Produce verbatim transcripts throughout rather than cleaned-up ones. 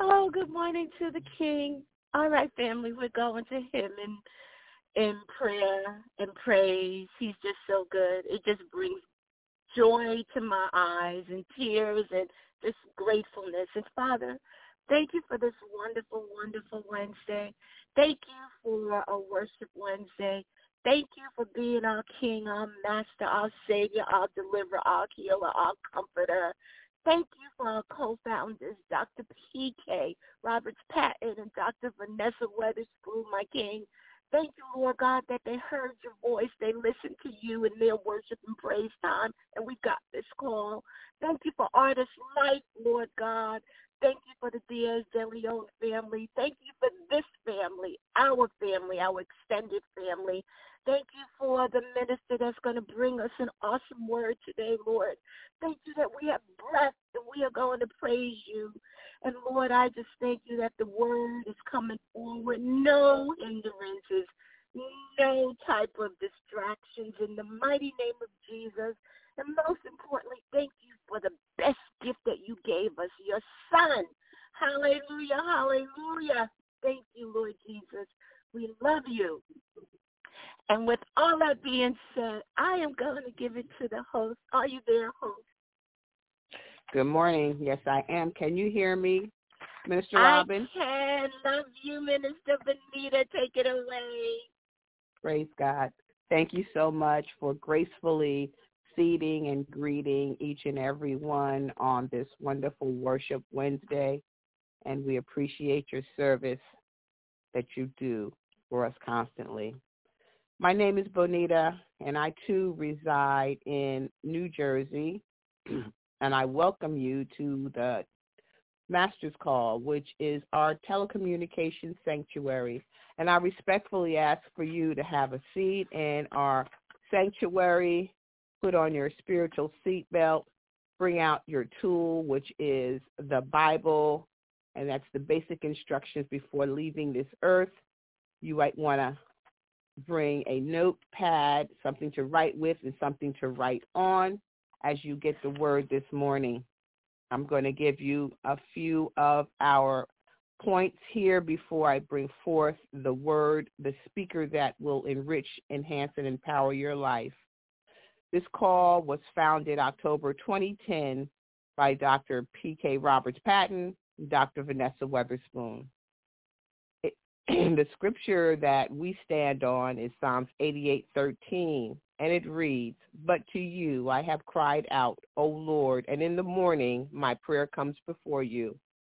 Oh, good morning to the King. All right, family, we're going to him in in prayer and praise. He's just so good. It just brings joy to my eyes and tears and just gratefulness. And Father, thank you for this wonderful, wonderful Wednesday. Thank you for a worship Wednesday. Thank you for being our King, our Master, our Savior, our Deliverer, our Healer, our Comforter. Thank you for our co-founders, Doctor P K Roberts-Patton and Doctor Vanessa Weatherspoon, my King. Thank you, Lord God, that they heard your voice. They listened to you in their worship and praise time, and we got this call. Thank you for Artist Life, Lord God. Thank you for the Diaz de Leon family. Thank you for this family, our family, our extended family. Thank you for the minister that's going to bring us an awesome word today, Lord. Thank you that we have breath and we are going to praise you. And, Lord, I just thank you that the word is coming forward. No hindrances, no type of distractions in the mighty name of Jesus. And most importantly, thank you for the best gift that you gave us, your son. Hallelujah, hallelujah. Thank you, Lord Jesus. We love you. And with all that being said, I am going to give it to the host. Are you there, host? Good morning. Yes, I am. Can you hear me, Minister Robin? I can. Love you, Minister Benita. Take it away. Praise God. Thank you so much for gracefully seating and greeting each and every one on this wonderful Worship Wednesday. And we appreciate your service that you do for us constantly. My name is Bonita, and I, too, reside in New Jersey, and I welcome you to the Master's Call, which is our telecommunications sanctuary. And I respectfully ask for you to have a seat in our sanctuary, put on your spiritual seatbelt, bring out your tool, which is the Bible, and that's the basic instructions before leaving this earth. You might want to bring a notepad, something to write with and something to write on as you get the word this morning. I'm going to give you a few of our points here before I bring forth the word, the speaker that will enrich, enhance, and empower your life. This call was founded October twenty ten by Doctor P K Roberts-Patton and Doctor Vanessa Weatherspoon. The scripture that we stand on is Psalms eighty-eight thirteen, and it reads, "But to you I have cried out, O Lord, and in the morning my prayer comes before you."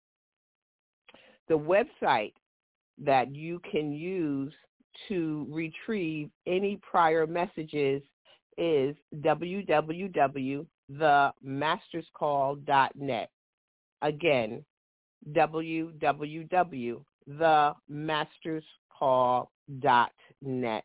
The website that you can use to retrieve any prior messages is w w w dot the masters call dot net. Again, w w w dot the masters call dot net.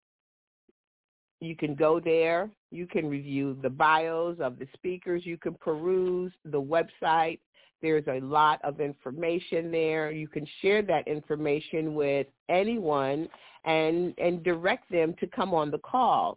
You can go there. You can review the bios of the speakers. You can peruse the website. There's a lot of information there. You can share that information with anyone and, and direct them to come on the call.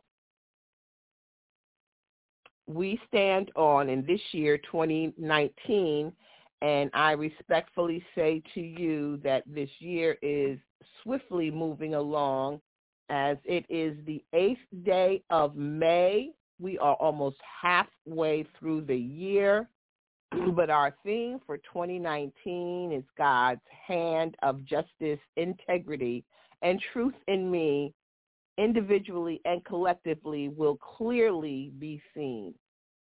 We stand on, in this year, twenty nineteen, and I respectfully say to you that this year is swiftly moving along as it is the eighth day of May. We are almost halfway through the year, but our theme for twenty nineteen is God's hand of justice, integrity, and truth in me, individually and collectively, will clearly be seen.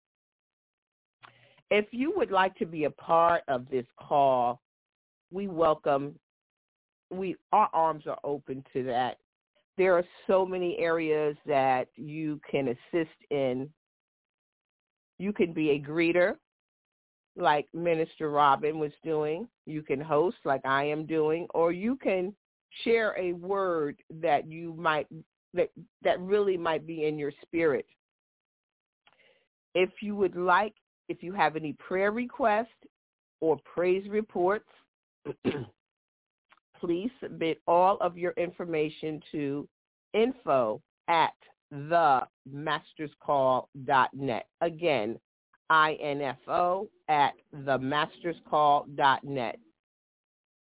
If you would like to be a part of this call, we welcome, we our arms are open to that. There are so many areas that you can assist in. You can be a greeter, like Minister Robin was doing. You can host, like I am doing, or you can share a word that you might that that really might be in your spirit. If you would like, if you have any prayer requests or praise reports, please submit all of your information to info at the masters call dot net. Again, I N F O at the masters call dot net.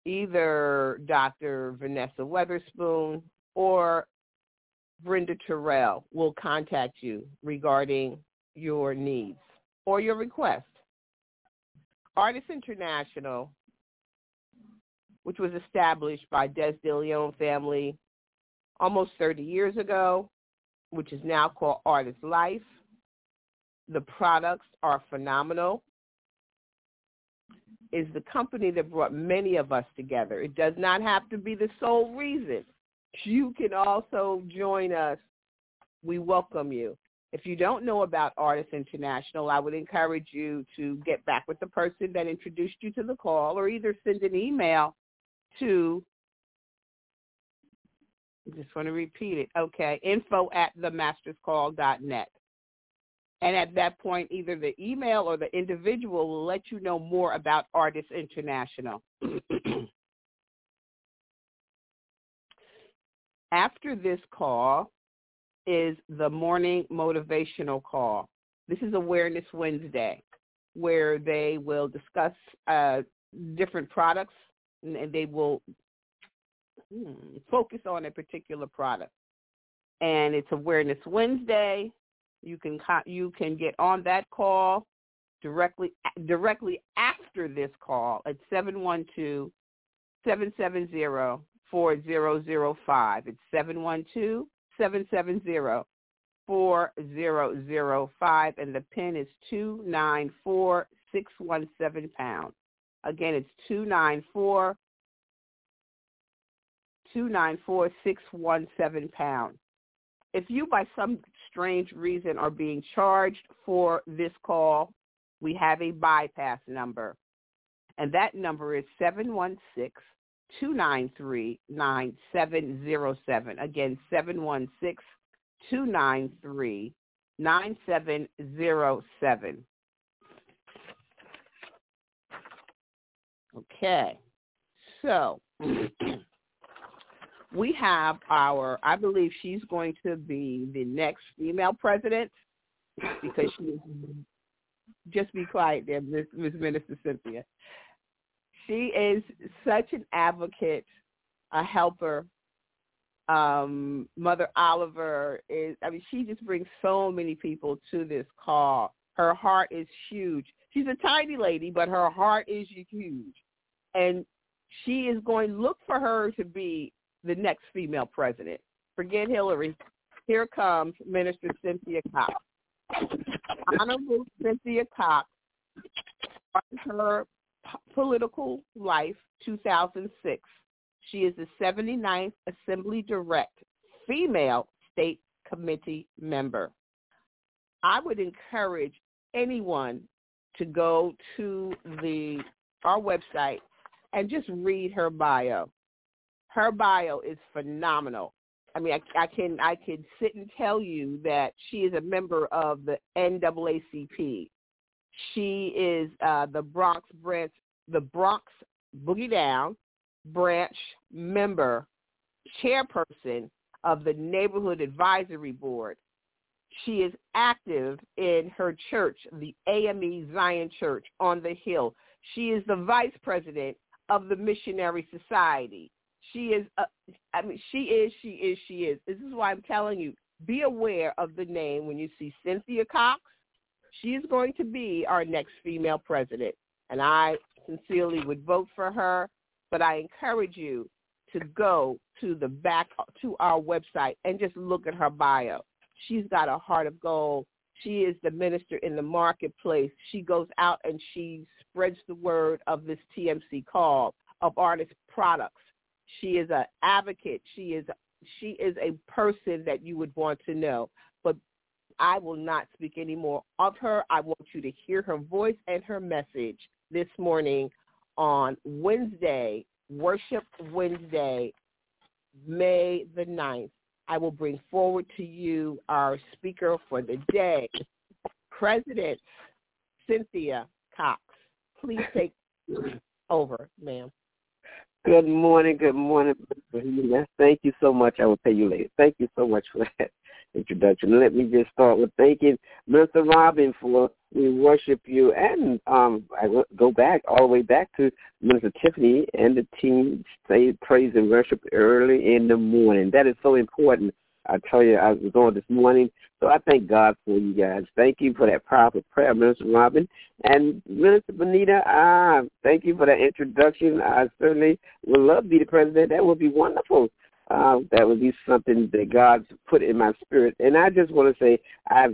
either Doctor Vanessa Weatherspoon or Brenda Terrell will contact you regarding your needs or your request. Artists International, which was established by Des DeLeon family almost thirty years ago, which is now called Artist Life. The products are phenomenal. Is the company that brought many of us together. It does not have to be the sole reason. You can also join us. We welcome you. If you don't know about Artists International, I would encourage you to get back with the person that introduced you to the call, or either send an email to, I just want to repeat it, okay, info at the masters call dot net. And at that point, either the email or the individual will let you know more about Artists International. After this call is the morning motivational call. This is Awareness Wednesday, where they will discuss uh, different products, and they will hmm, focus on a particular product. And it's Awareness Wednesday. You can you can get on that call directly directly after this call at seven one two, seven seven zero, four zero zero five. It's seven one two, seven seven zero, four zero zero five, and the PIN is two nine four, six one seven pound. Again, it's two nine four, two nine four, six one seven pound. If you, by some strange reason, are being charged for this call, we have a bypass number, and that number is seven one six, two nine three, nine seven zero seven. Again, seven one six, two nine three, nine seven zero seven. Okay, so we have our, I believe she's going to be the next female president, because she is, just be quiet there, Miz Minister Cynthia. She is such an advocate, a helper. Um, Mother Oliver is, I mean, she just brings so many people to this call. Her heart is huge. She's a tiny lady, but her heart is huge. And she is going to look for her to be the next female president. Forget Hillary. Here comes Minister Cynthia Cox. Honorable Cynthia Cox started her p- political life two thousand six. She is the seventy-ninth Assembly Direct female state committee member. I would encourage anyone to go to the our website and just read her bio. Her bio is phenomenal. I mean, I, I can I can sit and tell you that she is a member of the N double A C P. She is uh, the Bronx branch, the Bronx Boogie Down branch member, chairperson of the Neighborhood Advisory Board. She is active in her church, the A M E Zion Church on the Hill. She is the vice president of the Missionary Society. She is, uh, I mean, she is, she is, she is. This is why I'm telling you, be aware of the name when you see Cynthia Cox. She is going to be our next female president, and I sincerely would vote for her, but I encourage you to go to the back, to our website and just look at her bio. She's got a heart of gold. She is the minister in the marketplace. She goes out and she spreads the word of this T M C call, of artist products. She is an advocate. She is she is a person that you would want to know. But I will not speak any more of her. I want you to hear her voice and her message this morning on Wednesday, Worship Wednesday, May the ninth. I will bring forward to you our speaker for the day, President Cynthia Cox. Please take over, ma'am. Good morning, good morning. Thank you so much. I will pay you later. Thank you so much for that. introduction. Let me just start with thanking Mister Robin for we worship you. And um, I go back, all the way back to Minister Tiffany and the team say praise and worship early in the morning. That is so important. I tell you, I was on this morning, so I thank God for you guys. Thank you for that powerful prayer, Minister Robin. And Minister Benita, ah, thank you for that introduction. I certainly would love to be the president. That would be wonderful. Uh, that would be something that God's put in my spirit. And I just want to say I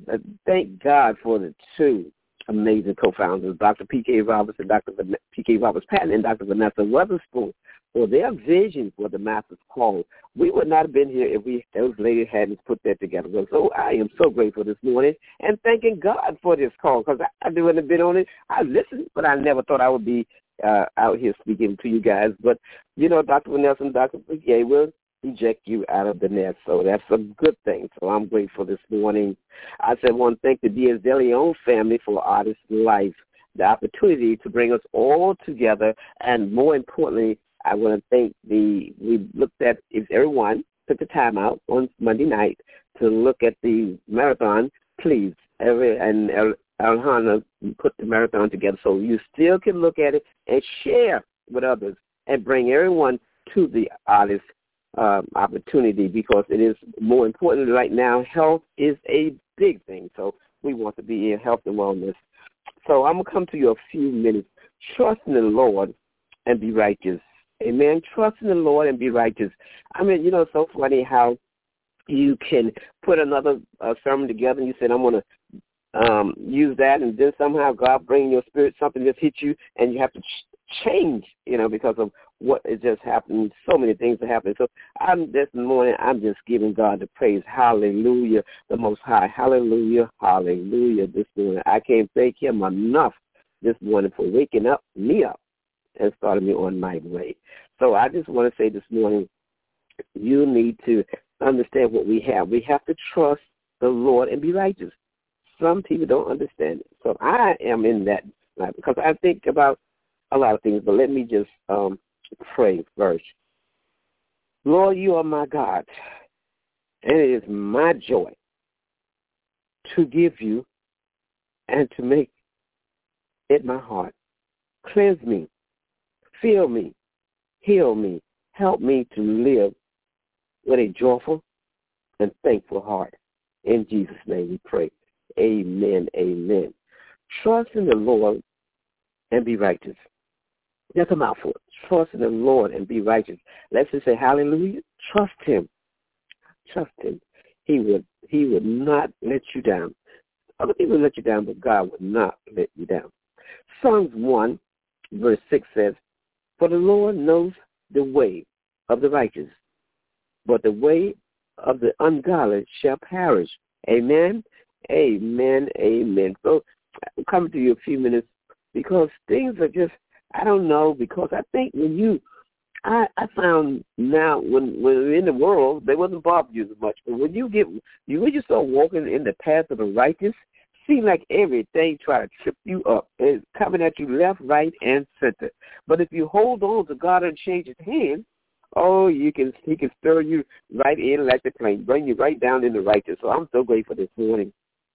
thank God for the two amazing co-founders, Doctor P K Roberts and Doctor P K Roberts Patton and Doctor Vanessa Weatherspoon, for their vision for the Master's Call. We would not have been here if we those ladies hadn't put that together. So I am so grateful this morning and thanking God for this call, because I, I wouldn't have been on it. I listened, but I never thought I would be uh, out here speaking to you guys. But, you know, Doctor Vanessa and Doctor P K will eject you out of the nest. So that's a good thing. So I'm grateful this morning. I said I want to thank the Diaz De Leon family for Artist Life, the opportunity to bring us all together, and more importantly, I want to thank the, we looked at, if everyone took the time out on Monday night to look at the marathon, please, every, and Alhana put the marathon together so you still can look at it and share with others and bring everyone to the artist um, opportunity, because it is more important right now. Health is a big thing, so we want to be in health and wellness. So I'm going to come to you a few minutes. Trust in the Lord and be righteous. Amen. Trust in the Lord and be righteous. I mean, you know, it's so funny how you can put another uh, sermon together and you said, I'm going to um, use that, and then somehow God bring your spirit, something just hit you, and you have to ch- change, you know, because of what it just happened. So many things are happening. So I'm this morning, I'm just giving God the praise. Hallelujah, the Most High. Hallelujah, hallelujah this morning. I can't thank him enough this morning for waking up me up and started me on my way. So I just want to say this morning, you need to understand what we have. We have to trust the Lord and be righteous. Some people don't understand it. So I am in that, because I think about a lot of things, but let me just um, pray first. Lord, you are my God, and it is my joy to give you and to make it my heart. Cleanse me. Fill me, heal me, help me to live with a joyful and thankful heart. In Jesus' name we pray. Amen, amen. Trust in the Lord and be righteous. That's a mouthful. Trust in the Lord and be righteous. Let's just say hallelujah. Trust him. Trust him. He would, he would not let you down. Other people let you down, but God would not let you down. Psalms one, verse six says, for the Lord knows the way of the righteous, but the way of the ungodly shall perish. Amen, amen, amen. So I'm coming to you a few minutes because things are just, I don't know, because I think when you, I, I found now when, when we're in the world, they wasn't bother you as much. But when you get, you, when you start walking in the path of the righteous, seem like everything try to trip you up. It's coming at you left, right, and center. But if you hold on to God and change his hand, oh, you can he can stir you right in like the plane, bring you right down in the righteous. So I'm so grateful this morning.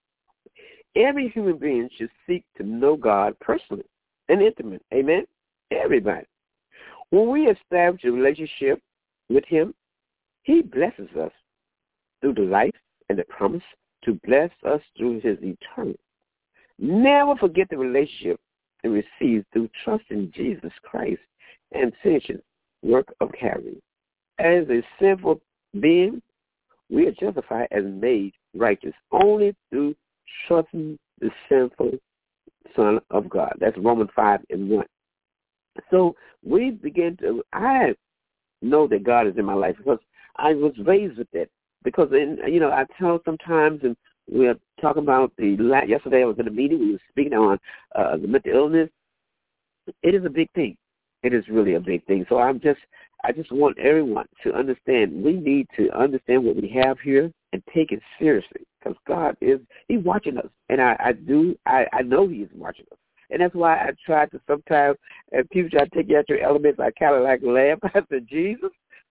Every human being should seek to know God personally and intimate. Amen? Everybody. When we establish a relationship with him, he blesses us through the life and the promise to bless us through his eternity. Never forget the relationship it receives through trust in Jesus Christ and finishing work of Calvary. As a sinful being, we are justified and made righteous only through trusting the sinful Son of God. That's Romans five and one. So we begin to, I know that God is in my life because I was raised with that. Because, in, you know, I tell sometimes, and we are talking about the, yesterday I was in a meeting, we were speaking on uh, the mental illness. It is a big thing. It is really a big thing. So I'm just, I just want everyone to understand, we need to understand what we have here and take it seriously, because God is, he's watching us. And I, I do, I, I know he is watching us. And that's why I try to sometimes, and people try to take you out your elements, I kind of like laugh. I said, Jesus,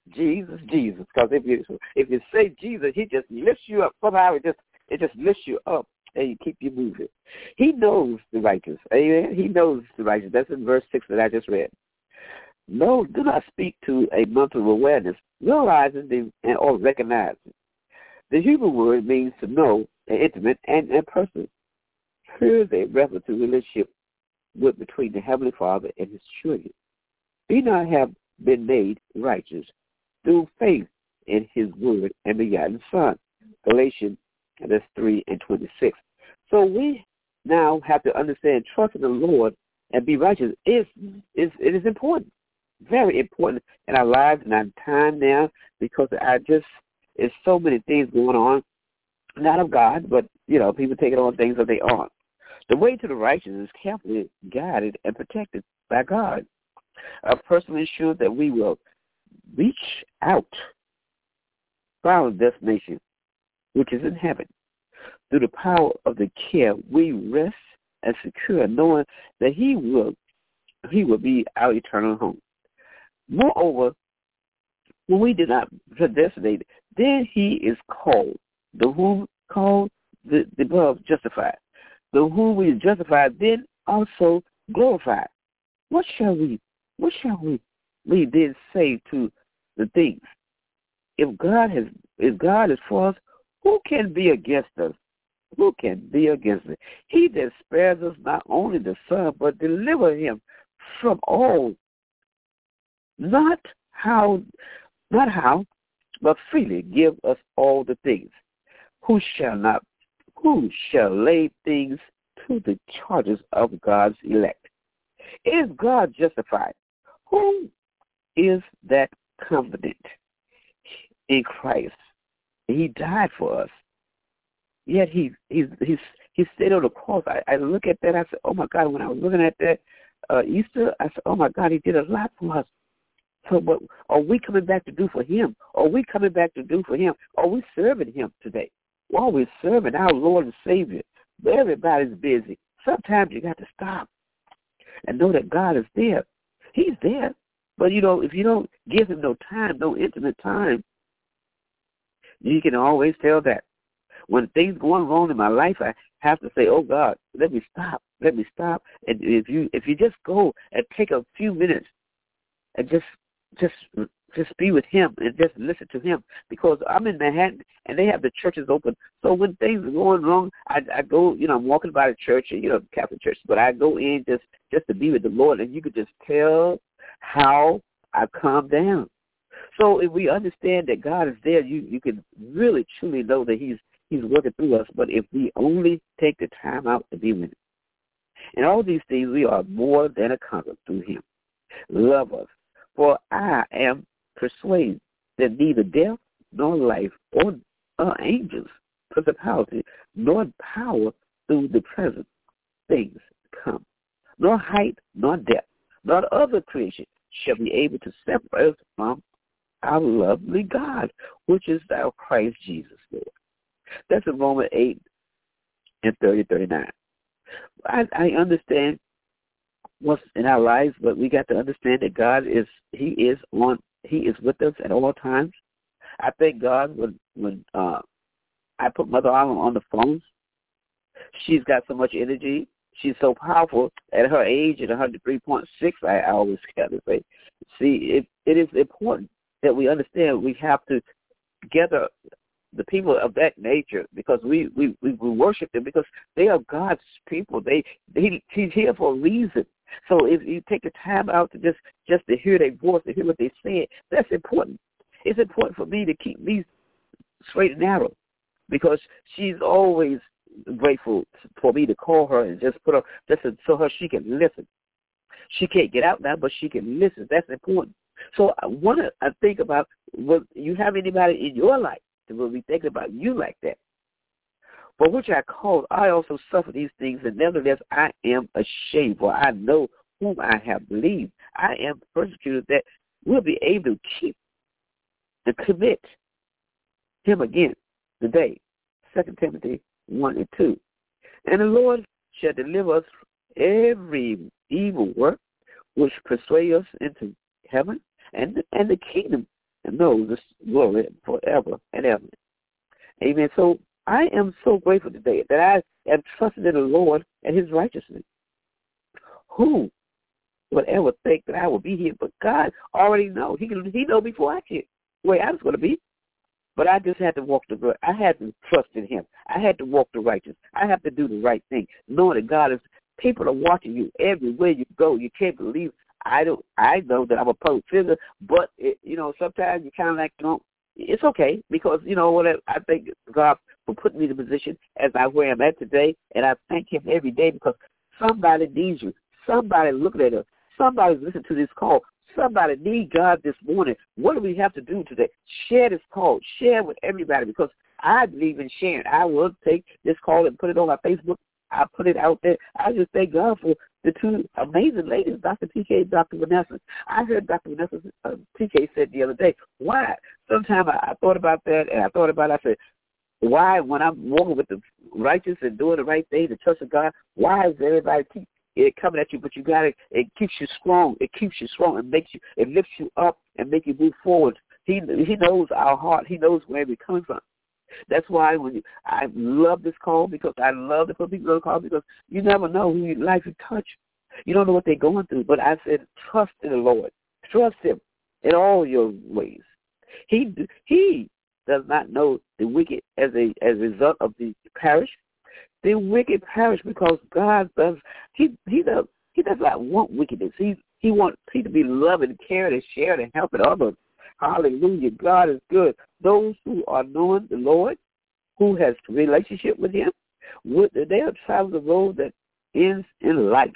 Jesus, Jesus. Because if you if you say Jesus, he just lifts you up. Somehow it just it just lifts you up and you keep you moving. He knows the righteous. Amen. He knows the righteous. That's in verse six that I just read. No, do not speak to a mental awareness, realizing the, and or recognizing. The Hebrew word means to know, an intimate and a person. Here is a reference to relationship with between the Heavenly Father and his children. Enoch have been made righteous through faith in his word and begotten Son. Galatians that's three and twenty-six. So we now have to understand trust in the Lord and be righteous is is it is important. Very important in our lives and our time now, because I just there's so many things going on, not of God, but you know, people taking on things that they aren't. The way to the righteous is carefully guided and protected by God. A person ensures that we will reach out for our destination, which is in heaven. Through the power of the care, we rest and secure, knowing that He will He will be our eternal home. Moreover, when we do not predestinate, then He is called, the whom called, the, the above justified. The whom we justified, then also glorified. What shall we, what shall we, we then say to the things? If God has, if God is for us, who can be against us? Who can be against us? He that spares us not only the Son, but deliver him from all. Not how, not how, but freely give us all the things. Who shall not, who shall lay things to the charges of God's elect? Is God justified? Who is that confident? In Christ. He died for us. Yet he he's he's he stayed on the cross. I, I look at that, I said, oh my God, when I was looking at that uh, Easter, I said, oh my God, he did a lot for us. So what are we coming back to do for him? Are we coming back to do for him? Are we serving him today? Are we serving our Lord and Savior? Everybody's busy. Sometimes you got to stop and know that God is there. He's there. But, you know, if you don't give him no time, no intimate time, you can always tell that. When things going wrong in my life, I have to say, oh, God, let me stop. Let me stop. And if you if you just go and take a few minutes and just just just be with him and just listen to him, because I'm in Manhattan and they have the churches open. So when things are going wrong, I, I go, you know, I'm walking by the church, you know, Catholic church, but I go in just, just to be with the Lord, and you could just tell how I calm down. So if we understand that God is there, you, you can really, truly know that he's he's working through us. But if we only take the time out to be with him. And all these things, we are more than a conqueror through him. Love us. For I am persuaded that neither death nor life or uh, angels, principality, nor power through the present things come, nor height, nor depth, nor other creation shall be able to separate us from our lovely God, which is thou Christ Jesus, Lord. That's in Romans eight and thirty, thirty-nine. I, I understand what's in our lives, but we got to understand that God is, he is on, he is with us at all times. I thank God when, when uh, I put Mother Arlen on the phone. She's got so much energy. She's so powerful at her age, at one hundred three point six, I, I always got to say. See, it, it is important that we understand we have to gather the people of that nature, because we, we, we worship them because they are God's people. They, they He's here for a reason. So if you take the time out to just, just to hear their voice, to hear what they say, that's important. It's important for me to keep me straight and narrow, because she's always grateful for me to call her and just put her, just so her she can listen. She can't get out now, but she can listen. That's important. So I want to I think about, will you have anybody in your life that will be thinking about you like that? For which I called, I also suffer these things, and nevertheless I am ashamed, for I know whom I have believed. I am persecuted, that we'll be able to keep and commit him again today. Second Timothy one and two. And the Lord shall deliver us every evil work which persuade us into heaven and the, and the kingdom and knows this glory forever and ever. Amen. So I am so grateful today that I am trusted in the Lord and his righteousness. Who would ever think that I will be here? But God already knows. He he know before I get where I was going to be. But I just had to walk the I had to trust in him. I had to walk the righteous. I have to do the right thing, knowing that God is. People are watching you everywhere you go. You can't believe. I don't. I know that I'm a public figure, but it, you know, sometimes you kind of like, you know, it's okay because you know what I thank God for putting me in the position as I where I'm at today, and I thank Him every day because somebody needs you. Somebody looking at us. Somebody's listening to this call. Somebody needs God this morning. What do we have to do today? Share this call. Share with everybody because I believe in sharing. I will take this call and put it on my Facebook. I put it out there. I just thank God for the two amazing ladies, Doctor P K and Doctor Vanessa. I heard Doctor Vanessa uh, P K said the other day, why? Sometimes I, I thought about that, and I thought about it. I said, why, when I'm walking with the righteous and doing the right thing, the trust of God, why is everybody keep it coming at you? But you got to, it keeps you strong. It keeps you strong. It makes you, it lifts you up and make you move forward. He He knows our heart. He knows where we're coming from. That's why when you, I love this call because I love to put people on the call because you never know who your life will touch. You don't know what they're going through. But I said, trust in the Lord. Trust Him in all your ways. He He does not know the wicked as a as a result of the parish. The wicked perish because God does. He He does. He does not want wickedness. He He wants people to be loved and cared and shared and helping others. Hallelujah. God is good. Those who are knowing the Lord, who has a relationship with Him, they have traveled the road that ends in life.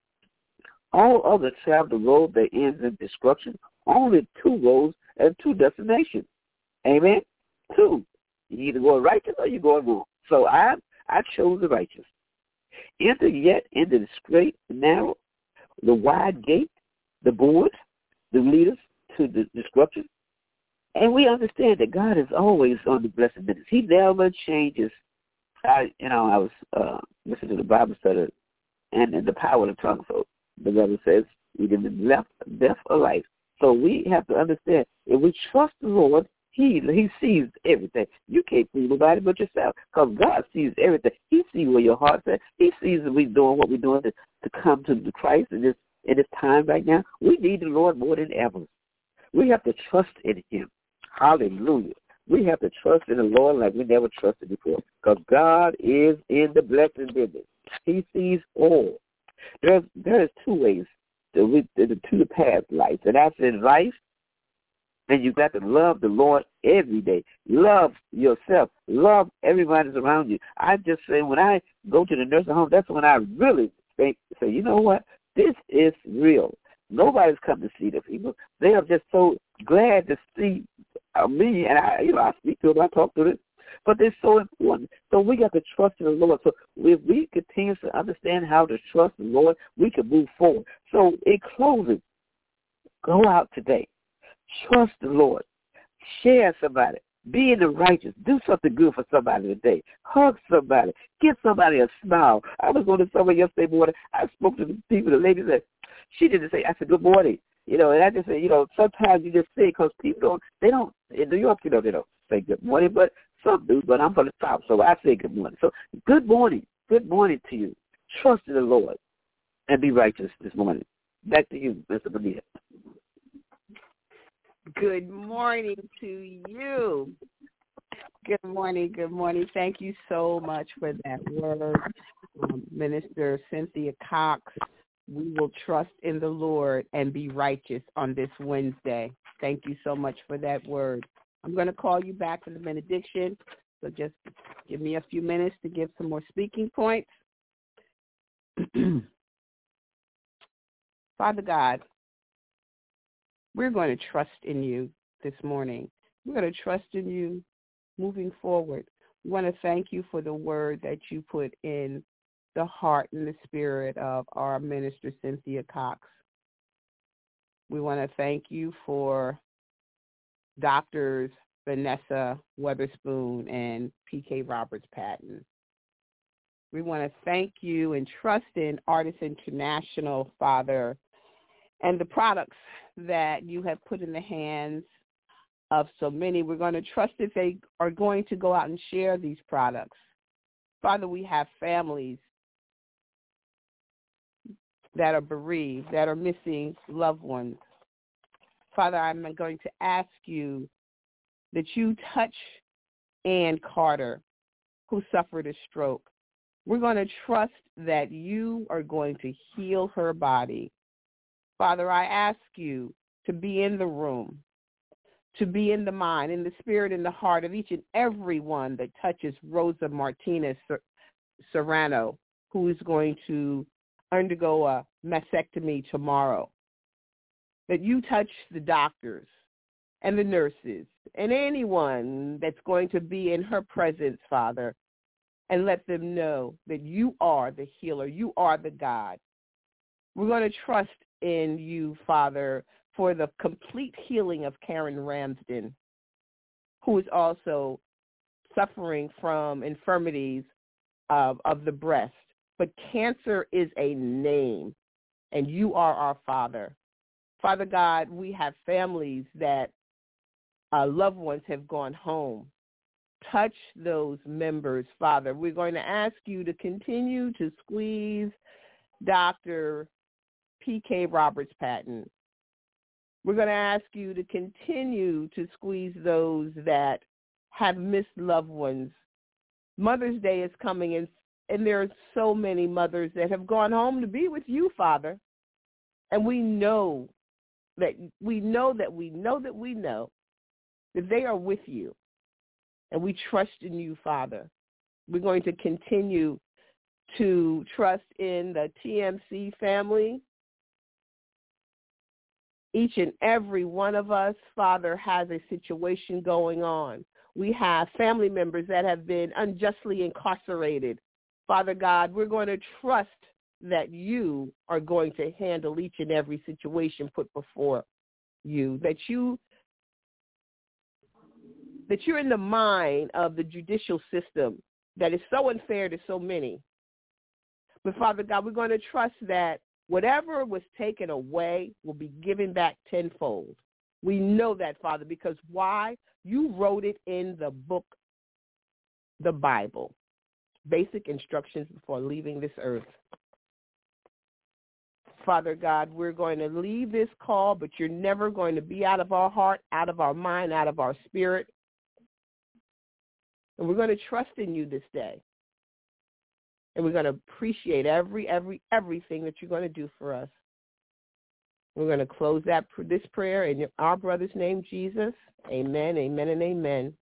All others travel the road that ends in destruction. Only two roads and two destinations. Amen? Two. You either go righteous or you go wrong. So I I chose the righteous. Enter yet into the straight, the narrow, the wide gate, the boards, the leaders to the destruction. And we understand that God is always on the blessed minutes. He never changes. I, you know, I was uh, listening to the Bible study and, and the power of the tongue. So the Bible says, either left, death or life. So we have to understand, if we trust the Lord, He He sees everything. You can't fool nobody but yourself because God sees everything. He sees where your heart's at. He sees that we're doing what we're doing to, to come to the Christ in this, in this time right now. We need the Lord more than ever. We have to trust in Him. Hallelujah. We have to trust in the Lord like we never trusted before because God is in the blessing business. He sees all. There's, there is two ways, to, we, the two paths life, and that's in life. And you got to love the Lord every day. Love yourself. Love everybody that's around you. I just say when I go to the nursing home, that's when I really think, say, you know what? This is real. Nobody's come to see the people. They are just so glad to see uh, me, and I, you know, I speak to them, I talk to them. But they're so important. So we got to trust in the Lord. So if we continue to understand how to trust the Lord, we can move forward. So in closing, go out today. Trust the Lord. Share somebody. Be in the righteous. Do something good for somebody today. Hug somebody. Give somebody a smile. I was going to somewhere yesterday morning. I spoke to the people. The lady said, she didn't say, I said, good morning. You know, and I just said, you know, sometimes you just say it because people don't, they don't, in New York, you know, they don't say good morning, but some do, but I'm from the South, so I say good morning. So good morning. Good morning to you. Trust in the Lord and be righteous this morning. Back to you, Mister Bonita. Good morning to you. Good morning. Good morning. Thank you so much for that word, um, Minister Cynthia Cox. We will trust in the Lord and be righteous on this Wednesday. Thank you so much for that word. I'm going to call you back for the benediction, so just give me a few minutes to give some more speaking points. Father God, we're going to trust in you this morning. We're going to trust in you moving forward. We want to thank you for the word that you put in the heart and the spirit of our minister, Cynthia Cox. We want to thank you for Doctors Vanessa Weatherspoon and P K Roberts Patton. We want to thank you and trust in Artists International, Father, and the products that you have put in the hands of so many. We're going to trust that they are going to go out and share these products. Father, we have families that are bereaved, that are missing loved ones. Father, I'm going to ask you that you touch Ann Carter, who suffered a stroke. We're going to trust that you are going to heal her body. Father, I ask you to be in the room, to be in the mind, in the spirit, in the heart of each and every one that touches Rosa Martinez Serrano, who is going to undergo a mastectomy tomorrow. That you touch the doctors and the nurses and anyone that's going to be in her presence, Father, and let them know that you are the healer. You are the God. We're going to trust in you, Father, for the complete healing of Karen Ramsden, who is also suffering from infirmities of, of the breast. But cancer is a name, and you are our Father. Father God, we have families that uh, loved ones have gone home. Touch those members, Father. We're going to ask you to continue to squeeze Doctor P K Roberts-Patton. We're going to ask you to continue to squeeze those that have missed loved ones. Mother's Day is coming, and, and there are so many mothers that have gone home to be with you, Father. And we know that we know that we know that we know that they are with you. And we trust in you, Father. We're going to continue to trust in the T M C family. Each and every one of us, Father, has a situation going on. We have family members that have been unjustly incarcerated. Father God, we're going to trust that you are going to handle each and every situation put before you, that you that you're in the mind of the judicial system that is so unfair to so many. But Father God, we're going to trust that whatever was taken away will be given back tenfold. We know that, Father, because why? You wrote it in the book, the Bible, basic instructions before leaving this earth. Father God, we're going to leave this call, but you're never going to be out of our heart, out of our mind, out of our spirit. And we're going to trust in you this day. And we're going to appreciate every, every, everything that you're going to do for us. We're going to close that this prayer in our brother's name, Jesus. Amen, amen, and amen.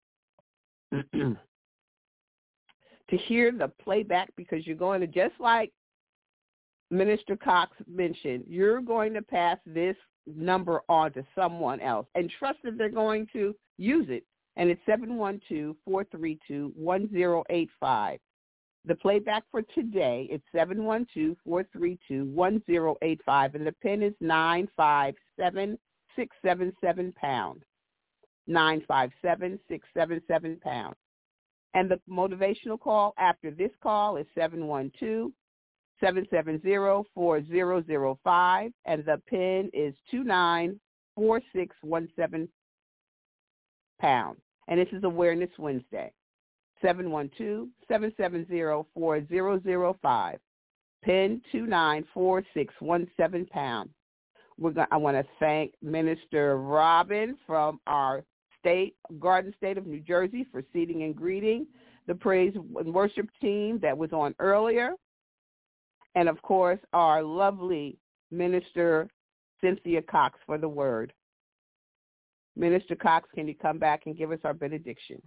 To hear the playback, because you're going to, just like Minister Cox mentioned, you're going to pass this number on to someone else and trust that they're going to use it. And it's seven one two, four three two, one zero eight five. The playback for today is seven one two, four three two, one zero eight five, and the pin is nine five seven, six seven seven pound. nine five seven, six seven seven pound. And the motivational call after this call is seven one two, seven seven zero, four zero zero five, and the pin is two nine four six one seven pound. And this is Awareness Wednesday. seven one two, seven seven zero, four zero zero five, pin two nine four six one seven pound. We're going, I want to thank Minister Robin from our state, Garden State of New Jersey, for seating and greeting the praise and worship team that was on earlier. And, of course, our lovely Minister Cynthia Cox for the word. Minister Cox, can you come back and give us our benediction?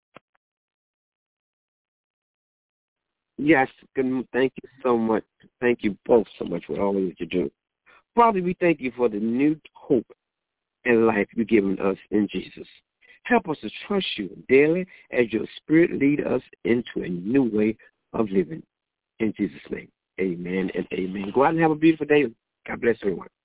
Yes, good. Thank you so much. Thank you both so much for all that you do. Father, we thank you for the new hope and life you've given us in Jesus. Help us to trust you daily as your Spirit lead us into a new way of living. In Jesus' name, amen and amen. Go out and have a beautiful day. God bless everyone.